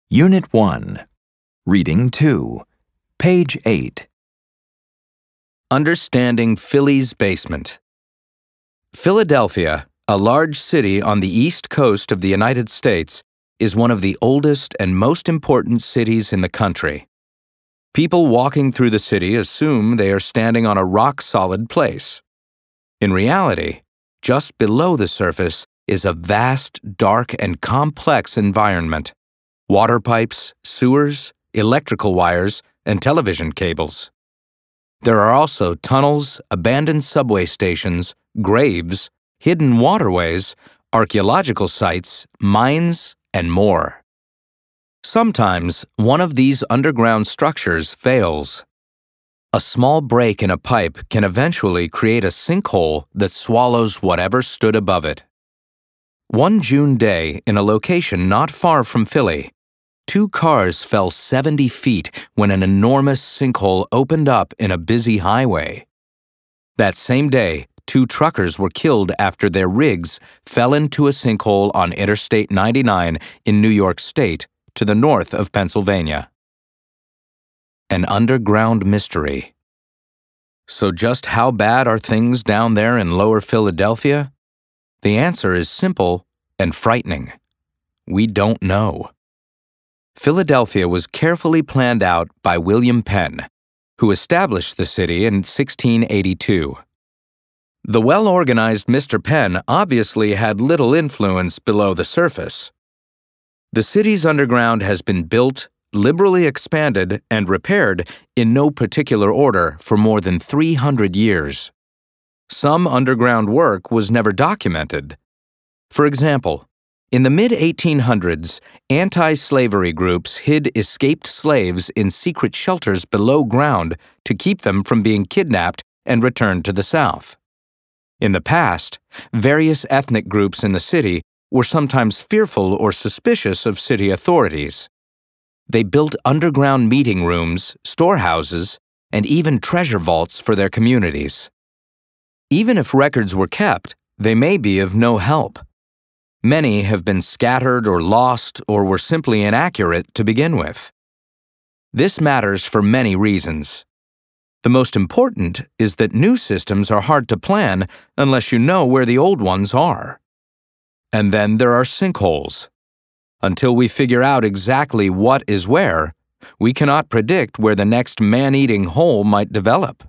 Unit 1. Reading 2. Page 8. Understanding Philly's Basement. Philadelphia, a large city on the east coast of the United States, is one of the oldest and most important cities in the country. People walking through the city assume they are standing on a rock-solid place. In reality, just below the surface is a vast, dark, and complex environment. Water pipes, sewers, electrical wires, and television cables. There are also tunnels, abandoned subway stations, graves, hidden waterways, archaeological sites, mines, and more. Sometimes one of these underground structures fails. A small break in a pipe can eventually create a sinkhole that swallows whatever stood above it. One June day, in a location not far from Philly, 2 cars fell 70 feet when an enormous sinkhole opened up in a busy highway. That same day, 2 truckers were killed after their rigs fell into a sinkhole on Interstate 99 in New York State, to the north of Pennsylvania. An underground mystery. So just how bad are things down there in Lower Philadelphia? The answer is simple and frightening. We don't know. Philadelphia was carefully planned out by William Penn, who established the city in 1682. The well-organized Mr. Penn obviously had little influence below the surface. The city's underground has been built, liberally expanded, and repaired in no particular order for more than 300 years. Some underground work was never documented. For example, in the mid-1800s, anti-slavery groups hid escaped slaves in secret shelters below ground to keep them from being kidnapped and returned to the South. In the past, various ethnic groups in the city were sometimes fearful or suspicious of city authorities. They built underground meeting rooms, storehouses, and even treasure vaults for their communities. Even if records were kept, they may be of no help. Many have been scattered or lost or were simply inaccurate to begin with. This matters for many reasons. The most important is that new systems are hard to plan unless you know where the old ones are. And then there are sinkholes. Until we figure out exactly what is where, we cannot predict where the next man-eating hole might develop.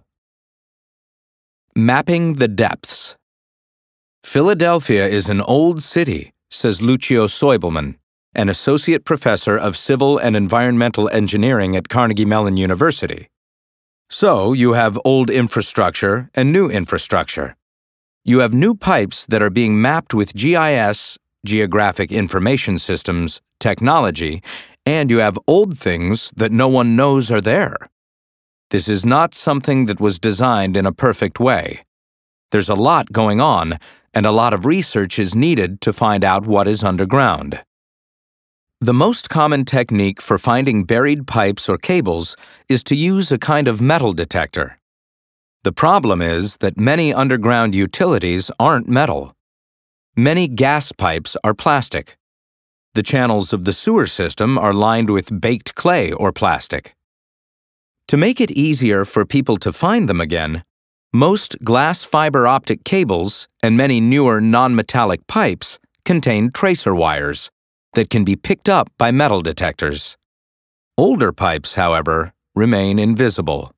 Mapping the depths. Philadelphia is an old city, says Lucio Soibelman, an associate professor of civil and environmental engineering at Carnegie Mellon University. So you have old infrastructure and new infrastructure. You have new pipes that are being mapped with GIS, Geographic Information Systems, technology, and you have old things that no one knows are there. This is not something that was designed in a perfect way. There's a lot going on, and a lot of research is needed to find out what is underground. The most common technique for finding buried pipes or cables is to use a kind of metal detector. The problem is that many underground utilities aren't metal. Many gas pipes are plastic. The channels of the sewer system are lined with baked clay or plastic. To make it easier for people to find them again, most glass fiber optic cables and many newer non-metallic pipes contain tracer wires that can be picked up by metal detectors. Older pipes, however, remain invisible.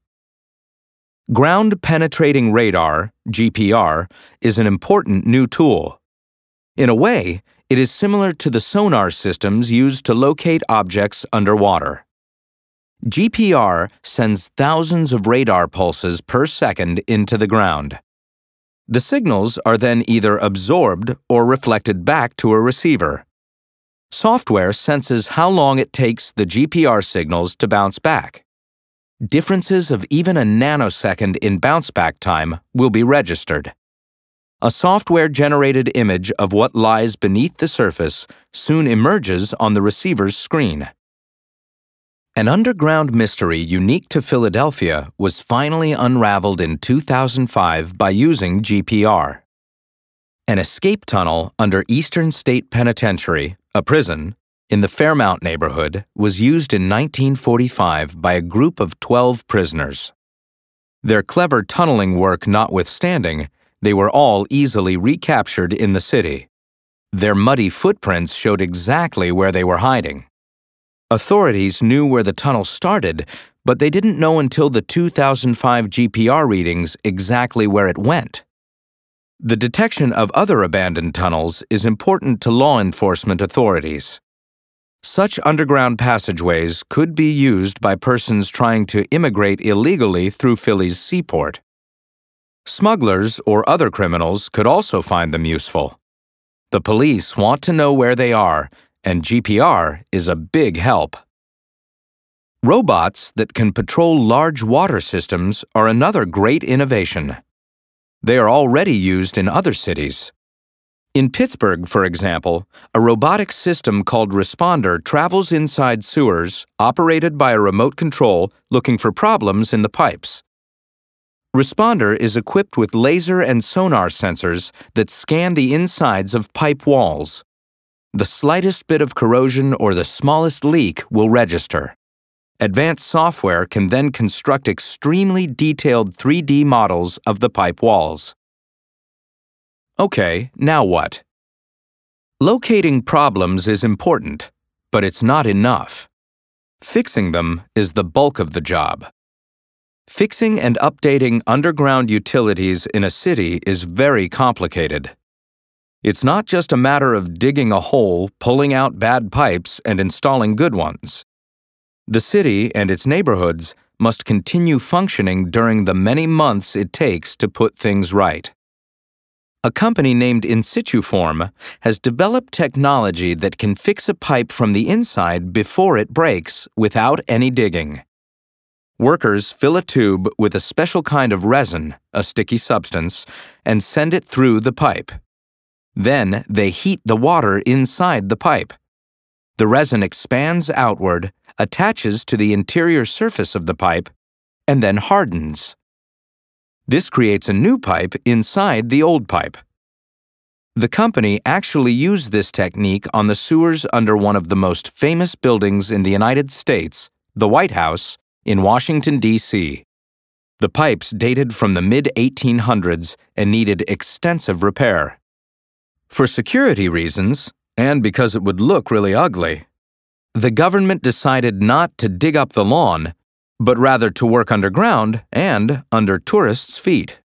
Ground-penetrating radar, GPR, is an important new tool. In a way, it is similar to the sonar systems used to locate objects underwater. GPR sends thousands of radar pulses per second into the ground. The signals are then either absorbed or reflected back to a receiver. Software senses how long it takes the GPR signals to bounce back. Differences of even a nanosecond in bounce-back time will be registered. A software-generated image of what lies beneath the surface soon emerges on the receiver's screen. An underground mystery unique to Philadelphia was finally unraveled in 2005 by using GPR. An escape tunnel under Eastern State Penitentiary, a prison, in the Fairmount neighborhood was used in 1945 by a group of 12 prisoners. Their clever tunneling work notwithstanding, they were all easily recaptured in the city. Their muddy footprints showed exactly where they were hiding. Authorities knew where the tunnel started, but they didn't know until the 2005 GPR readings exactly where it went. The detection of other abandoned tunnels is important to law enforcement authorities. Such underground passageways could be used by persons trying to immigrate illegally through Philly's seaport. Smugglers or other criminals could also find them useful. The police want to know where they are, and GPR is a big help. Robots that can patrol large water systems are another great innovation. They are already used in other cities. In Pittsburgh, for example, a robotic system called Responder travels inside sewers, operated by a remote control, looking for problems in the pipes. Responder is equipped with laser and sonar sensors that scan the insides of pipe walls. The slightest bit of corrosion or the smallest leak will register. Advanced software can then construct extremely detailed 3D models of the pipe walls. Okay, now what? Locating problems is important, but it's not enough. Fixing them is the bulk of the job. Fixing and updating underground utilities in a city is very complicated. It's not just a matter of digging a hole, pulling out bad pipes, and installing good ones. The city and its neighborhoods must continue functioning during the many months it takes to put things right. A company named Insituform has developed technology that can fix a pipe from the inside before it breaks without any digging. Workers fill a tube with a special kind of resin, a sticky substance, and send it through the pipe. Then they heat the water inside the pipe. The resin expands outward, attaches to the interior surface of the pipe, and then hardens. This creates a new pipe inside the old pipe. The company actually used this technique on the sewers under one of the most famous buildings in the United States, the White House, in Washington, D.C. The pipes dated from the mid-1800s and needed extensive repair. For security reasons, and because it would look really ugly, the government decided not to dig up the lawn, but rather to work underground and under tourists' feet.